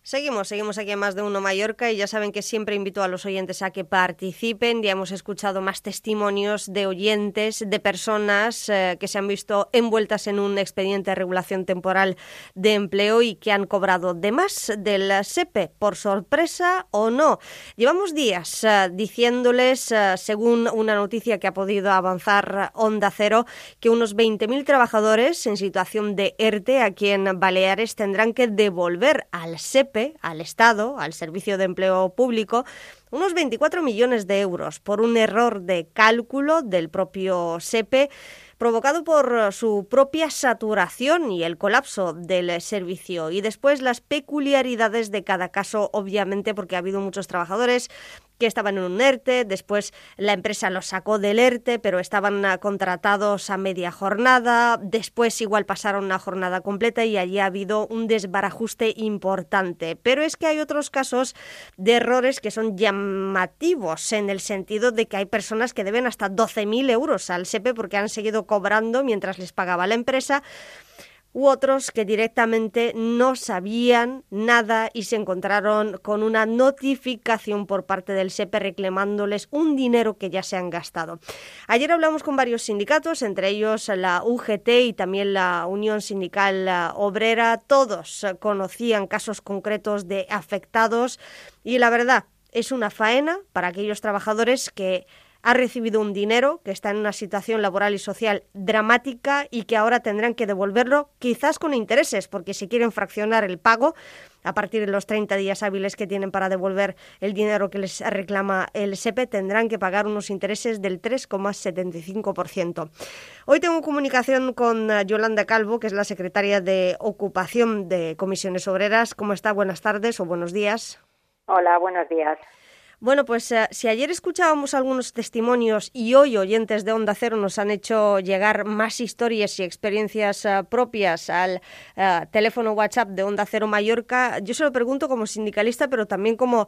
Seguimos aquí en Más de Uno Mallorca y ya saben que siempre invito a los oyentes a que participen. Ya hemos escuchado más testimonios de oyentes, de personas que se han visto envueltas en un expediente de regulación temporal de empleo y que han cobrado de más del SEPE, por sorpresa o no. Llevamos días diciéndoles, según una noticia que ha podido avanzar Onda Cero, que unos 20.000 trabajadores en situación de ERTE aquí en Baleares tendrán que devolver al SEPE, al Estado, al Servicio de Empleo Público, unos 24 millones de euros por un error de cálculo del propio SEPE provocado por su propia saturación y el colapso del servicio. Y después las peculiaridades de cada caso, obviamente, porque ha habido muchos trabajadores que estaban en un ERTE, después la empresa los sacó del ERTE, pero estaban contratados a media jornada, después igual pasaron una jornada completa y allí ha habido un desbarajuste importante. Pero es que hay otros casos de errores que son llamativos, en el sentido de que hay personas que deben hasta 12.000 euros al SEPE porque han seguido cobrando mientras les pagaba la empresa, u otros que directamente no sabían nada y se encontraron con una notificación por parte del SEPE reclamándoles un dinero que ya se han gastado. Ayer hablamos con varios sindicatos, entre ellos la UGT y también la Unión Sindical Obrera. Todos conocían casos concretos de afectados y la verdad es una faena para aquellos trabajadores que ha recibido un dinero, que está en una situación laboral y social dramática y que ahora tendrán que devolverlo quizás con intereses, porque si quieren fraccionar el pago a partir de los 30 días hábiles que tienen para devolver el dinero que les reclama el SEPE, tendrán que pagar unos intereses del 3,75%. Hoy tengo comunicación con Yolanda Calvo, que es la secretaria de Ocupación de Comisiones Obreras. ¿Cómo está? Buenas tardes o buenos días. Hola, buenos días. Bueno, pues si ayer escuchábamos algunos testimonios y hoy oyentes de Onda Cero nos han hecho llegar más historias y experiencias propias al teléfono WhatsApp de Onda Cero Mallorca, yo se lo pregunto como sindicalista, pero también como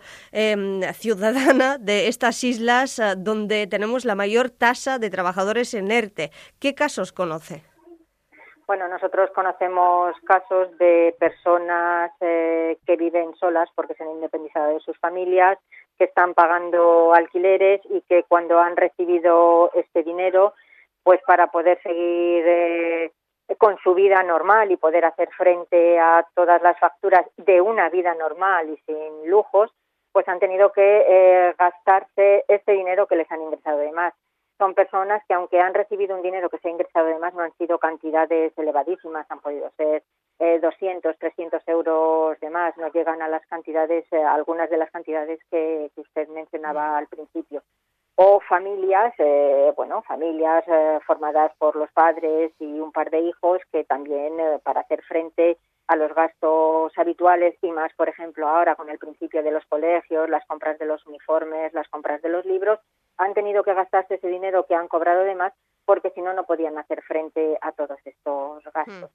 ciudadana de estas islas donde tenemos la mayor tasa de trabajadores en ERTE. ¿Qué casos conoce? Bueno, nosotros conocemos casos de personas que viven solas porque se han independizado de sus familias, que están pagando alquileres y que cuando han recibido este dinero, pues para poder seguir con su vida normal y poder hacer frente a todas las facturas de una vida normal y sin lujos, pues han tenido que gastarse este dinero que les han ingresado de más. Son personas que, aunque han recibido un dinero que se ha ingresado de más, no han sido cantidades elevadísimas, han podido ser 200, 300 euros de más, no llegan a las cantidades, algunas de las cantidades que usted mencionaba al principio. O familias, familias formadas por los padres y un par de hijos que también para hacer frente a los gastos habituales y más, por ejemplo, ahora con el principio de los colegios, las compras de los uniformes, las compras de los libros, han tenido que gastarse ese dinero que han cobrado de más porque si no, no podían hacer frente a todos estos gastos.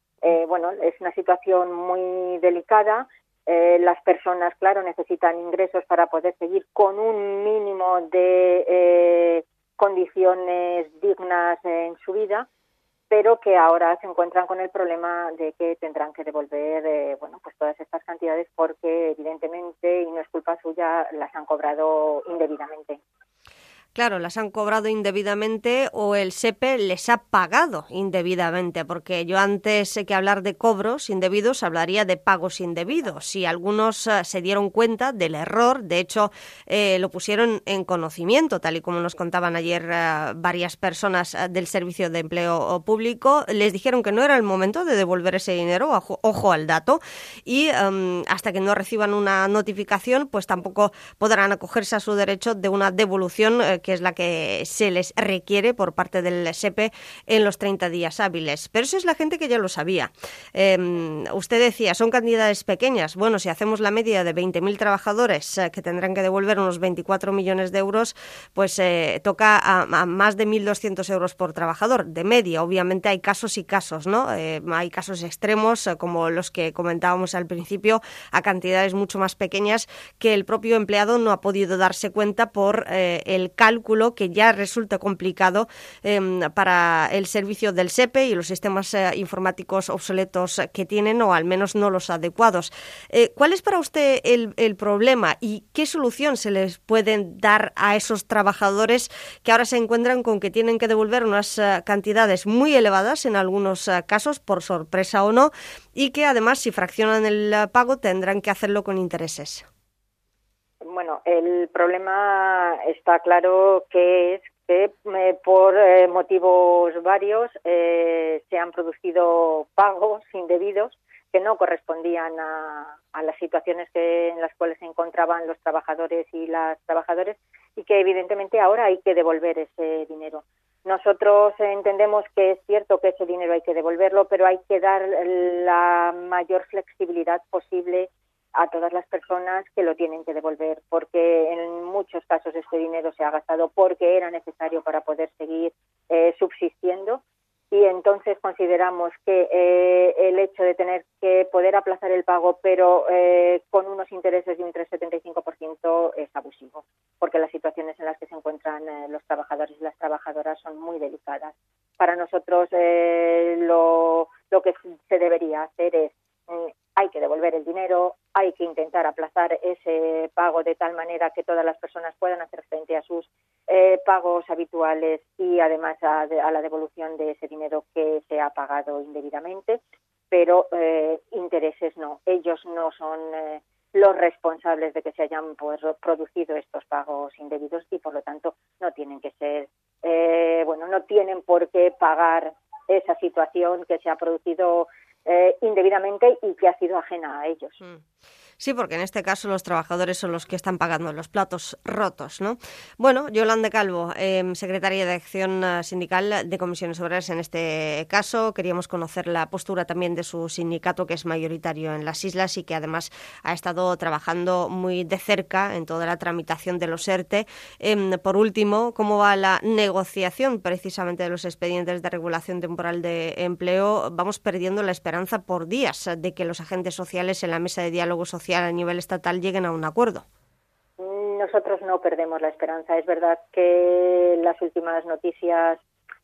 Es una situación muy delicada. Las personas, claro, necesitan ingresos para poder seguir con un mínimo de condiciones dignas en su vida, pero que ahora se encuentran con el problema de que tendrán que devolver pues todas estas cantidades porque evidentemente, y no es culpa suya, las han cobrado indebidamente. Claro, las han cobrado indebidamente o el SEPE les ha pagado indebidamente, porque yo antes que hablar de cobros indebidos hablaría de pagos indebidos y algunos se dieron cuenta del error, de hecho lo pusieron en conocimiento, tal y como nos contaban ayer varias personas del Servicio de Empleo Público, les dijeron que no era el momento de devolver ese dinero, ojo al dato, y hasta que no reciban una notificación pues tampoco podrán acogerse a su derecho de una devolución que es la que se les requiere por parte del SEPE en los 30 días hábiles. Pero eso es la gente que ya lo sabía. Usted decía, son cantidades pequeñas. Bueno, si hacemos la media de 20.000 trabajadores que tendrán que devolver unos 24 millones de euros, pues toca a más de 1.200 euros por trabajador, de media. Obviamente hay casos y casos, ¿no? Hay casos extremos, como los que comentábamos al principio, a cantidades mucho más pequeñas que el propio empleado no ha podido darse cuenta por el cálculo cálculo que ya resulta complicado para el servicio del SEPE y los sistemas informáticos obsoletos que tienen, o al menos no los adecuados. ¿Cuál es para usted el problema y qué solución se les pueden dar a esos trabajadores que ahora se encuentran con que tienen que devolver unas cantidades muy elevadas en algunos casos, por sorpresa o no, y que además, si fraccionan el pago, tendrán que hacerlo con intereses? Bueno, el problema está claro que es que por motivos varios se han producido pagos indebidos que no correspondían a las situaciones en las cuales se encontraban los trabajadores y las trabajadoras, y que evidentemente ahora hay que devolver ese dinero. Nosotros entendemos que es cierto que ese dinero hay que devolverlo, pero hay que dar la mayor flexibilidad posible a todas las personas que lo tienen que devolver, porque en muchos casos este dinero se ha gastado porque era necesario para poder seguir subsistiendo, y entonces consideramos que el hecho de tener que poder aplazar el pago, pero con unos intereses de un 3,75% es abusivo, porque las situaciones en las que se encuentran los trabajadores y las trabajadoras son muy delicadas. Para nosotros lo que se debería hacer es hay que devolver el dinero, hay que intentar aplazar ese pago de tal manera que todas las personas puedan hacer frente a sus pagos habituales y además a la devolución de ese dinero que se ha pagado indebidamente, pero intereses no. Ellos no son los responsables de que se hayan producido estos pagos indebidos y por lo tanto no tienen que ser, no tienen por qué pagar esa situación que se ha producido indebidamente y que ha sido ajena a ellos. Sí, porque en este caso los trabajadores son los que están pagando los platos rotos, ¿no? Bueno, Yolanda Calvo, secretaria de Acción Sindical de Comisiones Obreras en este caso. Queríamos conocer la postura también de su sindicato, que es mayoritario en las islas y que además ha estado trabajando muy de cerca en toda la tramitación de los ERTE. Por último, ¿cómo va la negociación precisamente de los expedientes de regulación temporal de empleo? Vamos perdiendo la esperanza por días de que los agentes sociales en la mesa de diálogo social a nivel estatal lleguen a un acuerdo. Nosotros no perdemos la esperanza. Es verdad que las últimas noticias,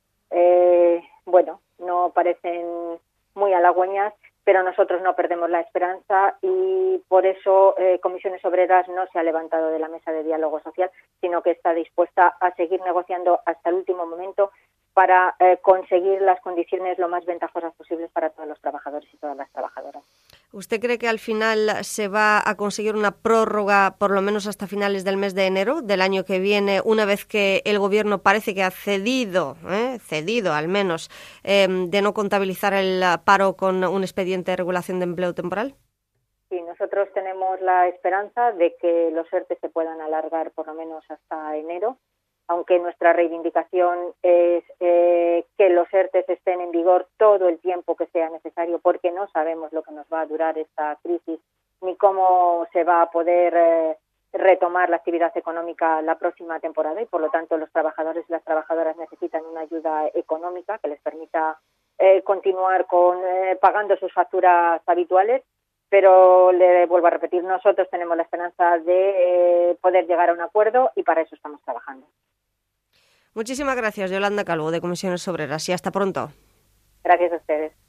no parecen muy halagüeñas, pero nosotros no perdemos la esperanza y por eso Comisiones Obreras no se ha levantado de la mesa de diálogo social, sino que está dispuesta a seguir negociando hasta el último momento para conseguir las condiciones lo más ventajosas posibles para todos los trabajadores y todas las trabajadoras. ¿Usted cree que al final se va a conseguir una prórroga, por lo menos hasta finales del mes de enero del año que viene, una vez que el Gobierno parece que ha cedido al menos, de no contabilizar el paro con un expediente de regulación de empleo temporal? Sí, nosotros tenemos la esperanza de que los ERTE se puedan alargar por lo menos hasta enero, aunque nuestra reivindicación es que los ERTE estén en vigor todo el tiempo que sea necesario, porque no sabemos lo que nos va a durar esta crisis ni cómo se va a poder retomar la actividad económica la próxima temporada, y por lo tanto los trabajadores y las trabajadoras necesitan una ayuda económica que les permita continuar pagando sus facturas habituales. Pero le vuelvo a repetir, nosotros tenemos la esperanza de poder llegar a un acuerdo y para eso estamos trabajando. Muchísimas gracias, Yolanda Calvo, de Comisiones Obreras, y hasta pronto. Gracias a ustedes.